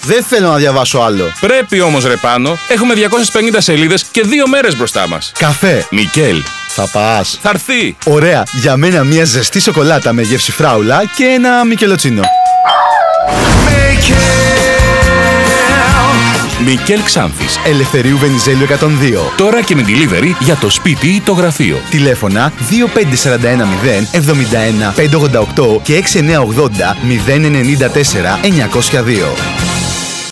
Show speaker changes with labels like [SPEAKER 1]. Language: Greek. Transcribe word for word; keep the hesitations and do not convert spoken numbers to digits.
[SPEAKER 1] Δεν θέλω να διαβάσω άλλο.
[SPEAKER 2] Πρέπει όμως ρε Πάνο, έχουμε διακόσιες πενήντα σελίδες και δύο μέρες μπροστά μας.
[SPEAKER 1] Καφέ.
[SPEAKER 2] Μικέλ.
[SPEAKER 1] Θα πας.
[SPEAKER 2] Θα έρθει.
[SPEAKER 1] Ωραία. Για μένα μια ζεστή σοκολάτα με γεύση φράουλα και ένα μικελοτσίνο.
[SPEAKER 2] Μικέλ Ξάνθης.
[SPEAKER 1] Ελευθερίου Βενιζέλου εκατόν δύο.
[SPEAKER 2] Τώρα και με delivery για το σπίτι ή το γραφείο.
[SPEAKER 1] Τηλέφωνα δύο πέντε τέσσερα ένα μηδέν εβδομήντα ένα πεντακόσια ογδόντα οκτώ και έξι εννιά ογδόντα μηδέν ενενήντα τέσσερα εννιακόσια δύο.